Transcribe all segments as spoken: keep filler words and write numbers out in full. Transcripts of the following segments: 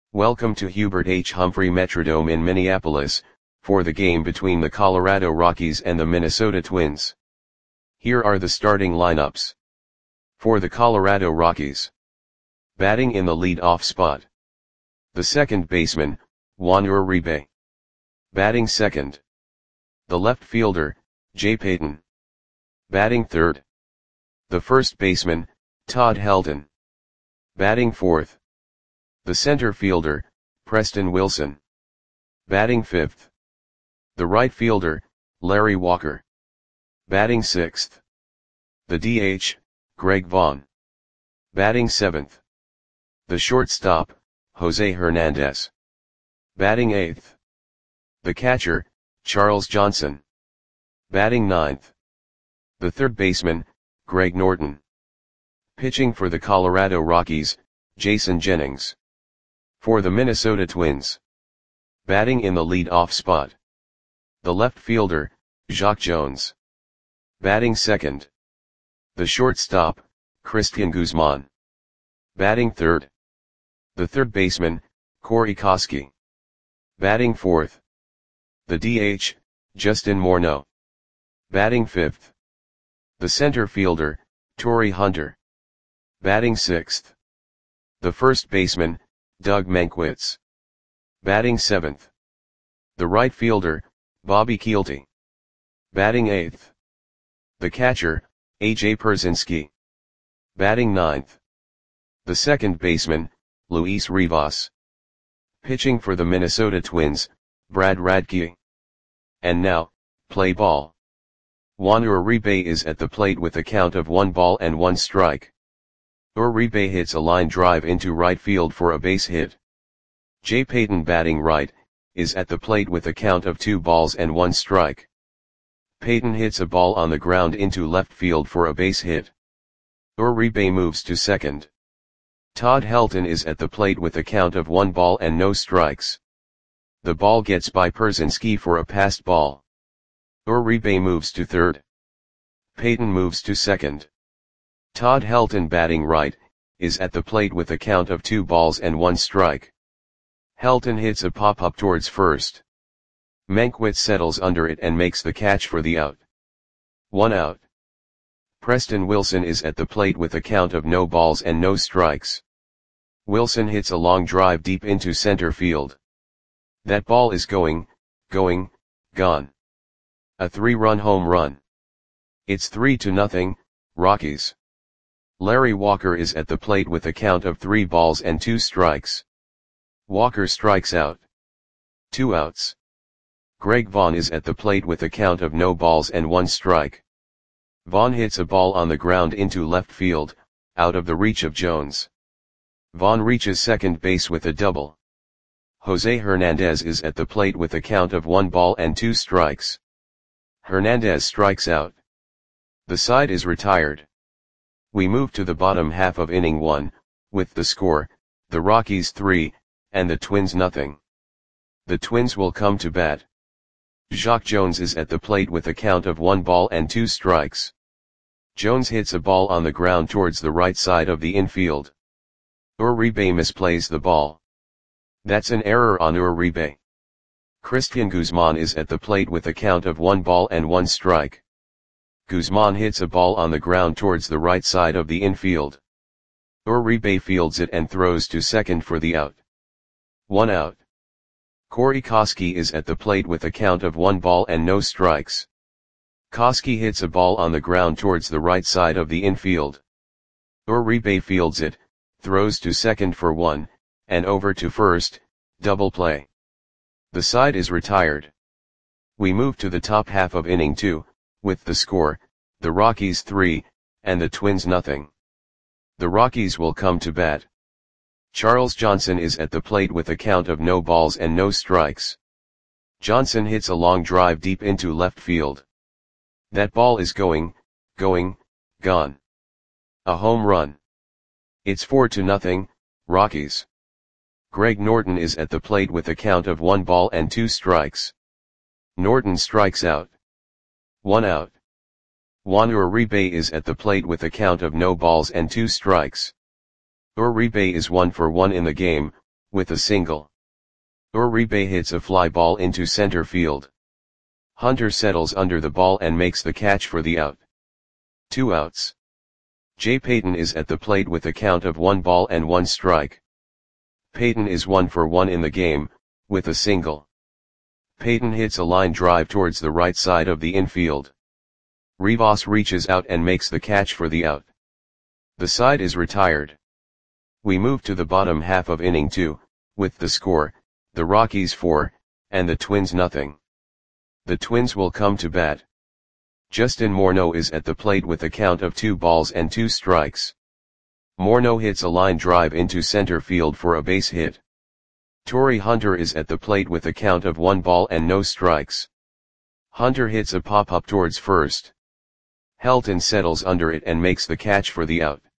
Welcome to Hubert H. Humphrey Metrodome in Minneapolis, for the game between the Colorado Rockies and the Minnesota Twins. Here are the starting lineups. For the Colorado Rockies. Batting in the lead-off spot. The second baseman, Juan Uribe. Batting second. The left fielder, Jay Payton. Batting third. The first baseman, Todd Helton. Batting fourth. The center fielder, Preston Wilson. Batting fifth. The right fielder, Larry Walker. Batting sixth. The D H, Greg Vaughn. Batting seventh. The shortstop, Jose Hernandez. Batting eighth. The catcher, Charles Johnson. Batting ninth. The third baseman, Greg Norton. Pitching for the Colorado Rockies, Jason Jennings. For the Minnesota Twins. Batting in the lead-off spot. The left fielder, Jacque Jones. Batting second. The shortstop, Cristian Guzman. Batting third. The third baseman, Corey Koskie. Batting fourth. The D H, Justin Morneau. Batting fifth. The center fielder, Torii Hunter. Batting sixth. The first baseman, Doug Mankiewicz. Batting seventh. The right fielder, Bobby Kielty. Batting eighth. The catcher, A J Pierzynski. Batting ninth. The second baseman, Luis Rivas. Pitching for the Minnesota Twins, Brad Radke. And now, play ball. Juan Uribe is at the plate with a count of one ball and one strike. Uribe hits a line drive into right field for a base hit. Jay Payton, batting right, is at the plate with a count of two balls and one strike. Payton hits a ball on the ground into left field for a base hit. Uribe moves to second. Todd Helton is at the plate with a count of one ball and no strikes. The ball gets by Pierzynski for a passed ball. Uribe moves to third. Payton moves to second. Todd Helton, batting right, is at the plate with a count of two balls and one strike. Helton hits a pop-up towards first. Mankiewicz settles under it and makes the catch for the out. One out. Preston Wilson is at the plate with a count of no balls and no strikes. Wilson hits a long drive deep into center field. That ball is going, going, gone. A three-run home run. It's three to nothing, Rockies. Larry Walker is at the plate with a count of three balls and two strikes. Walker strikes out. Two outs. Greg Vaughn is at the plate with a count of no balls and one strike. Vaughn hits a ball on the ground into left field, out of the reach of Jones. Vaughn reaches second base with a double. Jose Hernandez is at the plate with a count of one ball and two strikes. Hernandez strikes out. The side is retired. We move to the bottom half of inning one, with the score, the Rockies three, and the Twins nothing. The Twins will come to bat. Jacque Jones is at the plate with a count of one ball and two strikes. Jones hits a ball on the ground towards the right side of the infield. Uribe misplays the ball. That's an error on Uribe. Cristian Guzman is at the plate with a count of one ball and one strike. Guzman hits a ball on the ground towards the right side of the infield. Uribe fields it and throws to second for the out. One out. Corey Koskie is at the plate with a count of one ball and no strikes. Koskie hits a ball on the ground towards the right side of the infield. Uribe fields it, throws to second for one, and over to first, double play. The side is retired. We move to the top half of inning two, with the score, the Rockies three, and the Twins nothing. The Rockies will come to bat. Charles Johnson is at the plate with a count of no balls and no strikes. Johnson hits a long drive deep into left field. That ball is going, going, gone. A home run. It's four to nothing, Rockies. Greg Norton is at the plate with a count of one ball and two strikes. Norton strikes out. One out. Juan Uribe is at the plate with a count of no balls and two strikes. Uribe is one for one in the game, with a single. Uribe hits a fly ball into center field. Hunter settles under the ball and makes the catch for the out. Two outs. Jay Payton is at the plate with a count of one ball and one strike. Payton is one for one in the game, with a single. Payton hits a line drive towards the right side of the infield. Rivas reaches out and makes the catch for the out. The side is retired. We move to the bottom half of inning two, with the score, the Rockies four, and the Twins nothing. The Twins will come to bat. Justin Morneau is at the plate with a count of two balls and two strikes. Morneau hits a line drive into center field for a base hit. Torii Hunter is at the plate with a count of one ball and no strikes. Hunter hits a pop-up towards first. Helton settles under it and makes the catch for the out.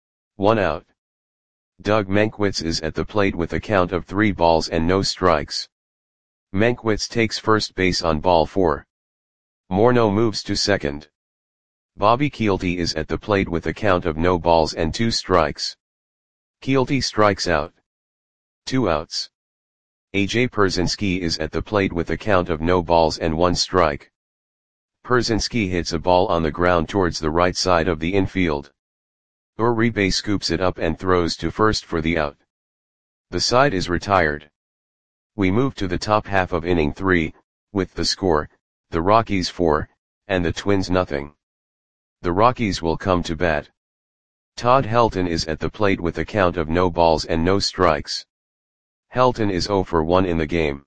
One out. Doug Mankiewicz is at the plate with a count of three balls and no strikes. Mankiewicz takes first base on ball four. Morneau moves to second. Bobby Kielty is at the plate with a count of no balls and two strikes. Kielty strikes out. Two outs. A J Pierzynski is at the plate with a count of no balls and one strike. Pierzynski hits a ball on the ground towards the right side of the infield. Uribe scoops it up and throws to first for the out. The side is retired. We move to the top half of inning three, with the score, the Rockies four, and the Twins nothing. The Rockies will come to bat. Todd Helton is at the plate with a count of no balls and no strikes. Helton is zero for one in the game.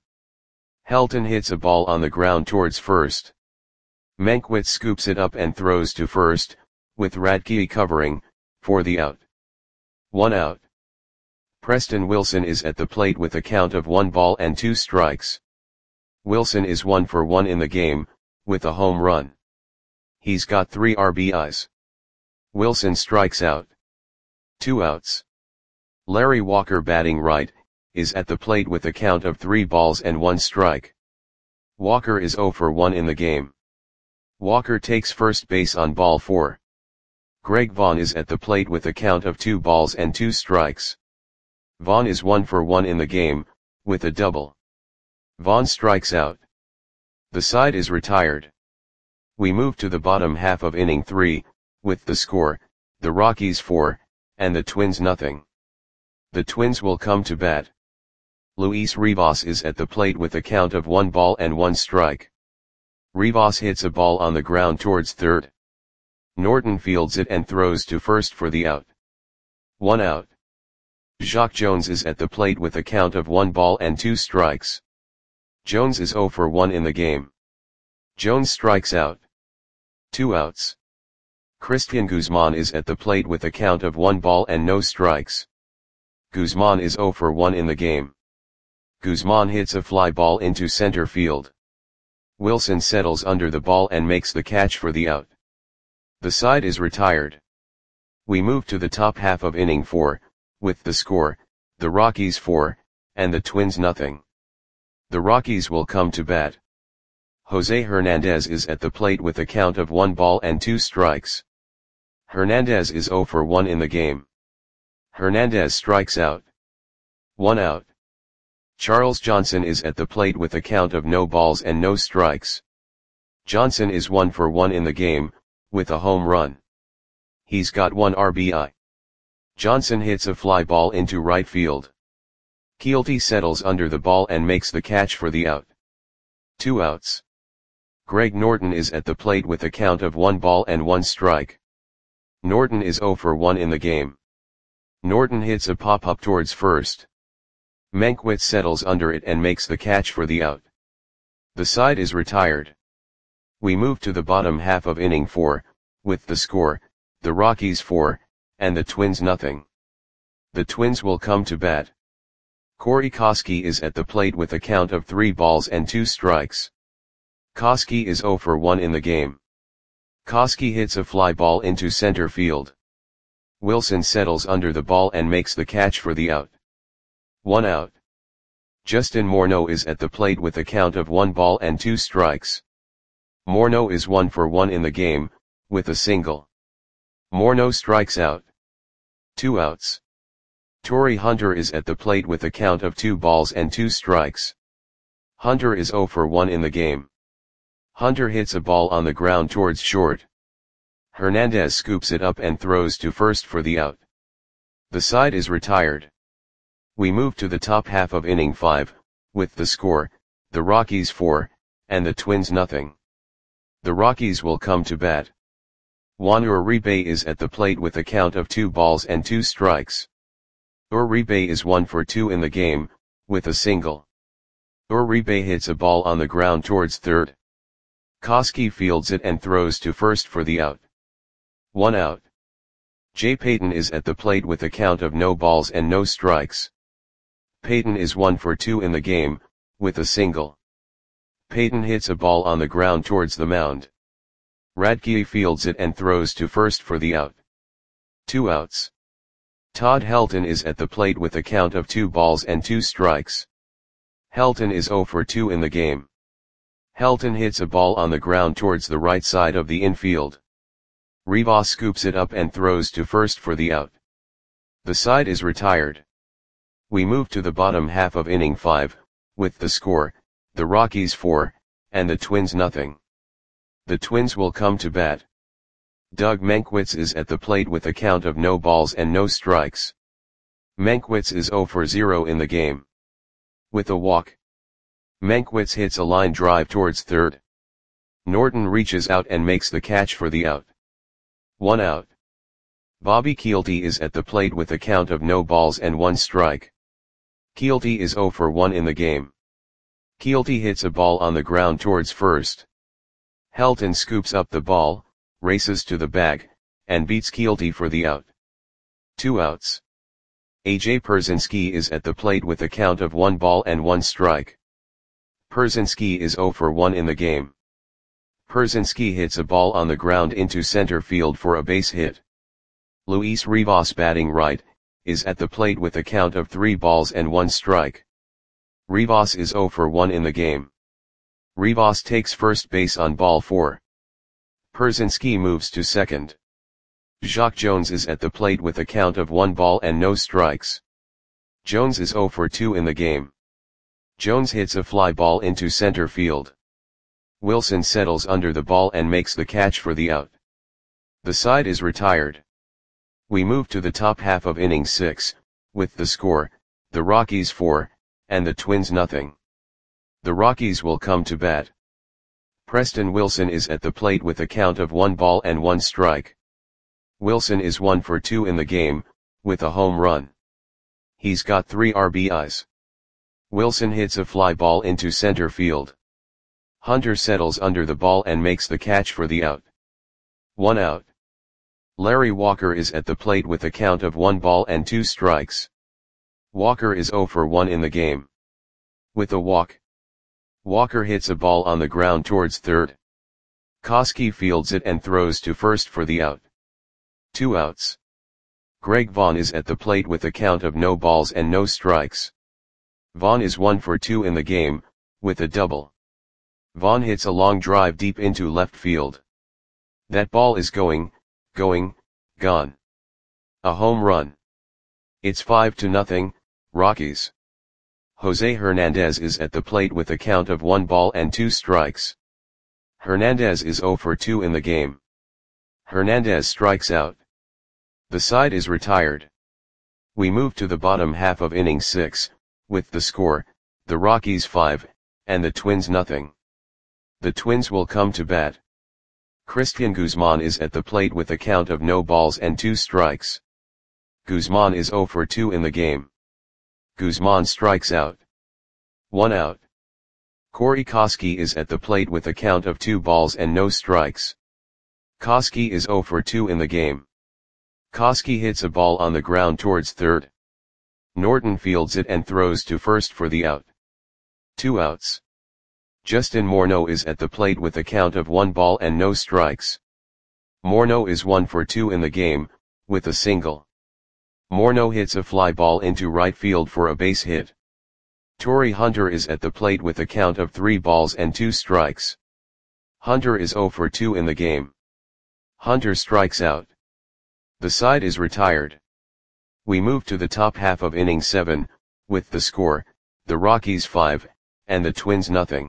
Helton hits a ball on the ground towards first. Mankiewicz scoops it up and throws to first, with Radke covering, for the out. One out. Preston Wilson is at the plate with a count of one ball and two strikes. Wilson is one for one in the game, with a home run. He's got three R B Is. Wilson strikes out. Two outs. Larry Walker, batting right, is at the plate with a count of three balls and one strike. Walker is zero for one in the game. Walker takes first base on ball four. Greg Vaughn is at the plate with a count of two balls and two strikes. Vaughn is one for one in the game, with a double. Vaughn strikes out. The side is retired. We move to the bottom half of inning three, with the score, the Rockies four, and the Twins nothing. The Twins will come to bat. Luis Rivas is at the plate with a count of one ball and one strike. Rivas hits a ball on the ground towards third. Norton fields it and throws to first for the out. One out. Jacque Jones is at the plate with a count of one ball and two strikes. Jones is zero for one in the game. Jones strikes out. Two outs. Christian Guzman is at the plate with a count of one ball and no strikes. Guzman is zero for one in the game. Guzman hits a fly ball into center field. Wilson settles under the ball and makes the catch for the out. The side is retired. We move to the top half of inning four, with the score, the Rockies four, and the Twins nothing. The Rockies will come to bat. Jose Hernandez is at the plate with a count of one ball and two strikes. Hernandez is zero for one in the game. Hernandez strikes out. One out. Charles Johnson is at the plate with a count of no balls and no strikes. Johnson is one for one in the game, with a home run. He's got one R B I. Johnson hits a fly ball into right field. Kielty settles under the ball and makes the catch for the out. Two outs. Greg Norton is at the plate with a count of one ball and one strike. Norton is zero for one in the game. Norton hits a pop-up towards first. Mankiewicz settles under it and makes the catch for the out. The side is retired. We move to the bottom half of inning four, with the score, the Rockies four, and the Twins nothing. The Twins will come to bat. Corey Koskie is at the plate with a count of three balls and two strikes. Koskie is zero for one in the game. Koskie hits a fly ball into center field. Wilson settles under the ball and makes the catch for the out. One out. Justin Morneau is at the plate with a count of one ball and two strikes. Morneau is one for one in the game, with a single. Morneau strikes out. Two outs. Torii Hunter is at the plate with a count of two balls and two strikes. Hunter is zero for one in the game. Hunter hits a ball on the ground towards short. Hernandez scoops it up and throws to first for the out. The side is retired. We move to the top half of inning five, with the score, the Rockies four, and the Twins nothing. The Rockies will come to bat. Juan Uribe is at the plate with a count of two balls and two strikes. Uribe is one for two in the game, with a single. Uribe hits a ball on the ground towards third. Koski fields it and throws to first for the out. One out. Jay Payton is at the plate with a count of no balls and no strikes. Payton is one for two in the game, with a single. Payton hits a ball on the ground towards the mound. Radke fields it and throws to first for the out. Two outs. Todd Helton is at the plate with a count of two balls and two strikes. Helton is zero for two in the game. Helton hits a ball on the ground towards the right side of the infield. Rivas scoops it up and throws to first for the out. The side is retired. We move to the bottom half of inning five, with the score, the Rockies four, and the Twins nothing. The Twins will come to bat. Doug Mankiewicz is at the plate with a count of no balls and no strikes. Mankiewicz is zero for zero in the game. With a walk, Mankiewicz hits a line drive towards third. Norton reaches out and makes the catch for the out. One out. Bobby Kielty is at the plate with a count of no balls and one strike. Kielty is zero for one in the game. Kielty hits a ball on the ground towards first. Helton scoops up the ball, races to the bag, and beats Kielty for the out. Two outs. A J Pierzynski is at the plate with a count of one ball and one strike. Pierzynski is zero for one in the game. Pierzynski hits a ball on the ground into center field for a base hit. Luis Rivas, batting right, is at the plate with a count of three balls and one strike. Rivas is zero for one in the game. Rivas takes first base on ball four. Pierzynski moves to second. Jacque Jones is at the plate with a count of one ball and no strikes. Jones is zero for two in the game. Jones hits a fly ball into center field. Wilson settles under the ball and makes the catch for the out. The side is retired. We move to the top half of inning six, with the score, the Rockies four, and the Twins nothing. The Rockies will come to bat. Preston Wilson is at the plate with a count of one ball and one strike. Wilson is one for two in the game, with a home run. He's got three R B Is. Wilson hits a fly ball into center field. Hunter settles under the ball and makes the catch for the out. One out. Larry Walker is at the plate with a count of one ball and two strikes. Walker is zero for one in the game. With a walk, Walker hits a ball on the ground towards third. Koski fields it and throws to first for the out. Two outs. Greg Vaughn is at the plate with a count of no balls and no strikes. Vaughn is one for two in the game, with a double. Vaughn hits a long drive deep into left field. That ball is going, going, gone. A home run. It's five to nothing, Rockies. Jose Hernandez is at the plate with a count of one ball and two strikes. Hernandez is zero for two in the game. Hernandez strikes out. The side is retired. We move to the bottom half of inning six, with the score, the Rockies five, and the Twins nothing. The Twins will come to bat. Christian Guzman is at the plate with a count of no balls and two strikes. Guzman is zero for two in the game. Guzman strikes out. One out. Corey Koski is at the plate with a count of two balls and no strikes. Koski is zero for two in the game. Koski hits a ball on the ground towards third. Norton fields it and throws to first for the out. Two outs. Justin Morneau is at the plate with a count of one ball and no strikes. Morneau is one for two in the game, with a single. Morneau hits a fly ball into right field for a base hit. Torii Hunter is at the plate with a count of three balls and two strikes. Hunter is zero for two in the game. Hunter strikes out. The side is retired. We move to the top half of inning seven, with the score, the Rockies five, and the Twins nothing.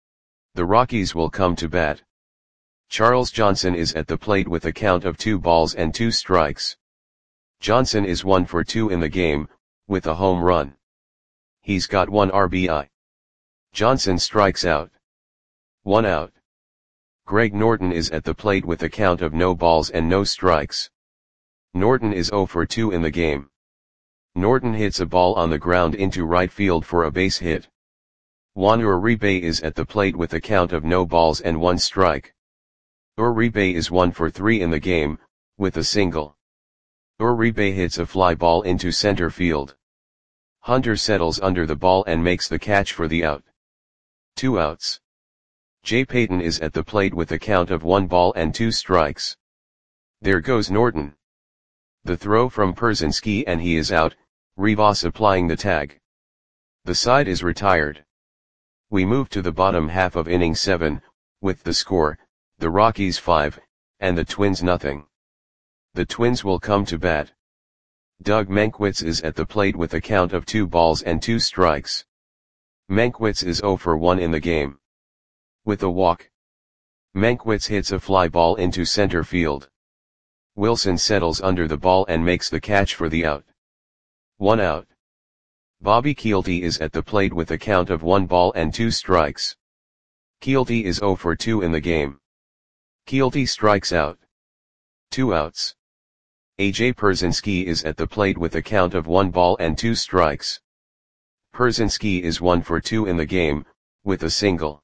The Rockies will come to bat. Charles Johnson is at the plate with a count of two balls and two strikes. Johnson is one for two in the game, with a home run. He's got one R B I. Johnson strikes out. One out. Greg Norton is at the plate with a count of no balls and no strikes. Norton is zero for two in the game. Norton hits a ball on the ground into right field for a base hit. Juan Uribe is at the plate with a count of no balls and one strike. Uribe is one for three in the game, with a single. Uribe hits a fly ball into center field. Hunter settles under the ball and makes the catch for the out. Two outs. Jay Payton is at the plate with a count of one ball and two strikes. There goes Norton. The throw from Pierzynski and he is out, Rivas applying the tag. The side is retired. We move to the bottom half of inning seven, with the score, the Rockies five, and the Twins nothing. The Twins will come to bat. Doug Mankiewicz is at the plate with a count of two balls and two strikes. Mankiewicz is zero for one in the game. With a walk. Mankiewicz hits a fly ball into center field. Wilson settles under the ball and makes the catch for the out. One out. Bobby Kielty is at the plate with a count of one ball and two strikes. Kielty is zero for two in the game. Kielty strikes out. Two outs. A J Pierzynski is at the plate with a count of one ball and two strikes. Pierzynski is one for two in the game, with a single.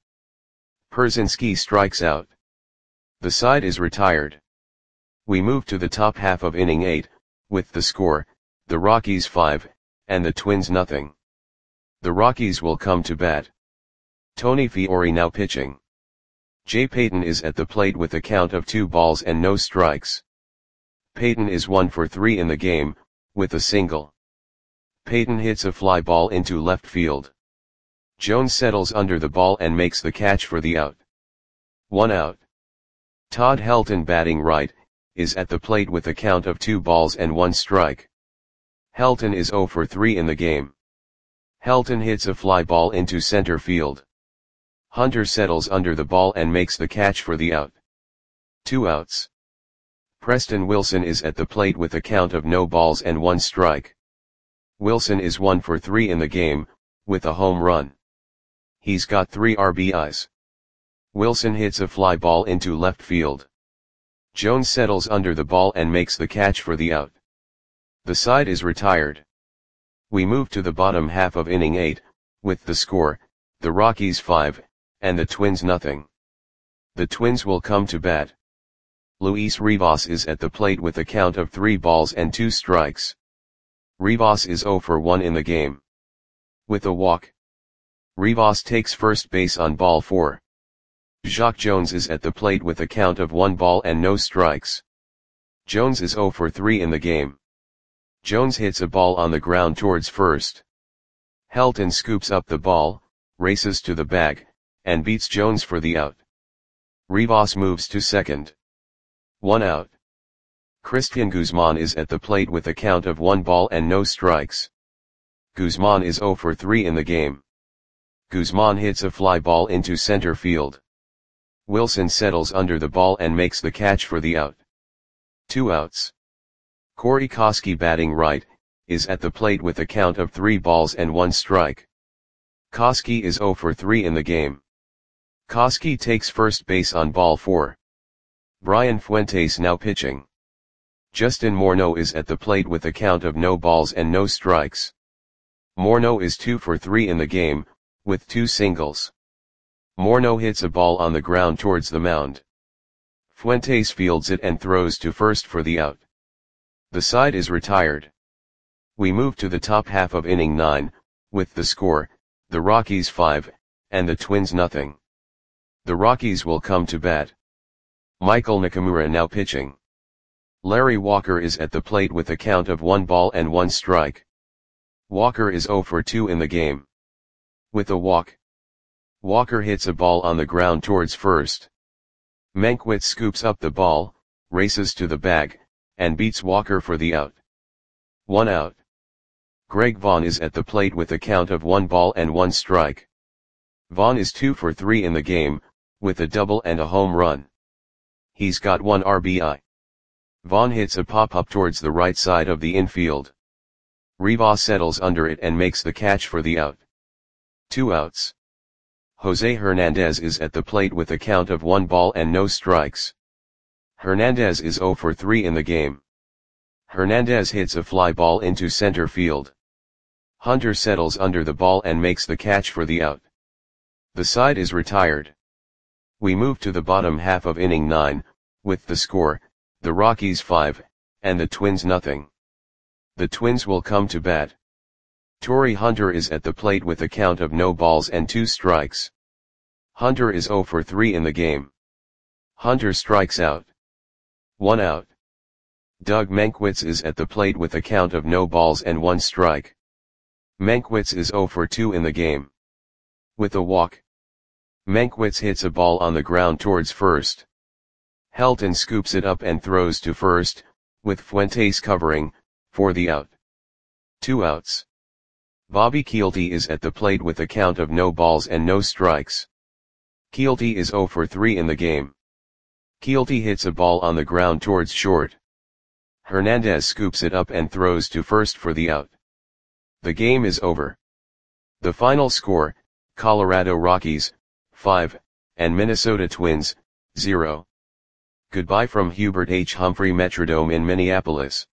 Pierzynski strikes out. The side is retired. We move to the top half of inning eight, with the score, the Rockies five, and the Twins nothing. The Rockies will come to bat. Tony Fiore now pitching. Jay Payton is at the plate with a count of two balls and no strikes. Payton is one for three in the game, with a single. Payton hits a fly ball into left field. Jones settles under the ball and makes the catch for the out. One out. Todd Helton batting right, is at the plate with a count of two balls and one strike. Helton is zero for three in the game. Helton hits a fly ball into center field. Hunter settles under the ball and makes the catch for the out. Two outs. Preston Wilson is at the plate with a count of no balls and one strike. Wilson is one for three in the game, with a home run. He's got three R B Is. Wilson hits a fly ball into left field. Jones settles under the ball and makes the catch for the out. The side is retired. We move to the bottom half of inning eight, with the score, the Rockies five, and the Twins nothing. The Twins will come to bat. Luis Rivas is at the plate with a count of three balls and two strikes. Rivas is zero for one in the game. With a walk. Rivas takes first base on ball four. Jacque Jones is at the plate with a count of one ball and no strikes. Jones is zero for three in the game. Jones hits a ball on the ground towards first. Helton scoops up the ball, races to the bag, and beats Jones for the out. Rivas moves to second. One out. Christian Guzman is at the plate with a count of one ball and no strikes. Guzman is zero for three in the game. Guzman hits a fly ball into center field. Wilson settles under the ball and makes the catch for the out. Two outs. Corey Koskie batting right, is at the plate with a count of three balls and one strike. Koskie is zero for three in the game. Koskie takes first base on ball four. Brian Fuentes now pitching. Justin Morneau is at the plate with a count of no balls and no strikes. Morneau is two for three in the game, with two singles. Morneau hits a ball on the ground towards the mound. Fuentes fields it and throws to first for the out. The side is retired. We move to the top half of inning nine, with the score, the Rockies five, and the Twins nothing. The Rockies will come to bat. Michael Nakamura now pitching. Larry Walker is at the plate with a count of one ball and one strike. Walker is zero for two in the game. With a walk. Walker hits a ball on the ground towards first. Mankiewicz scoops up the ball, races to the bag, and beats Walker for the out. One out. Greg Vaughn is at the plate with a count of one ball and one strike. Vaughn is two for three in the game, with a double and a home run. He's got one R B I. Vaughn hits a pop-up towards the right side of the infield. Rivas settles under it and makes the catch for the out. Two outs. Jose Hernandez is at the plate with a count of one ball and no strikes. Hernandez is zero for three in the game. Hernandez hits a fly ball into center field. Hunter settles under the ball and makes the catch for the out. The side is retired. We move to the bottom half of inning nine, with the score, the Rockies five, and the Twins nothing. The Twins will come to bat. Torii Hunter is at the plate with a count of no balls and two strikes. Hunter is zero for three in the game. Hunter strikes out. One out. Doug Mankiewicz is at the plate with a count of no balls and one strike. Mankiewicz is zero for two in the game. With a walk. Mankiewicz hits a ball on the ground towards first. Helton scoops it up and throws to first, with Fuentes covering, for the out. Two outs. Bobby Kielty is at the plate with a count of no balls and no strikes. Kielty is zero for three in the game. Kielty hits a ball on the ground towards short. Hernandez scoops it up and throws to first for the out. The game is over. The final score, Colorado Rockies, five, and Minnesota Twins, zero. Goodbye from Hubert H. Humphrey Metrodome in Minneapolis.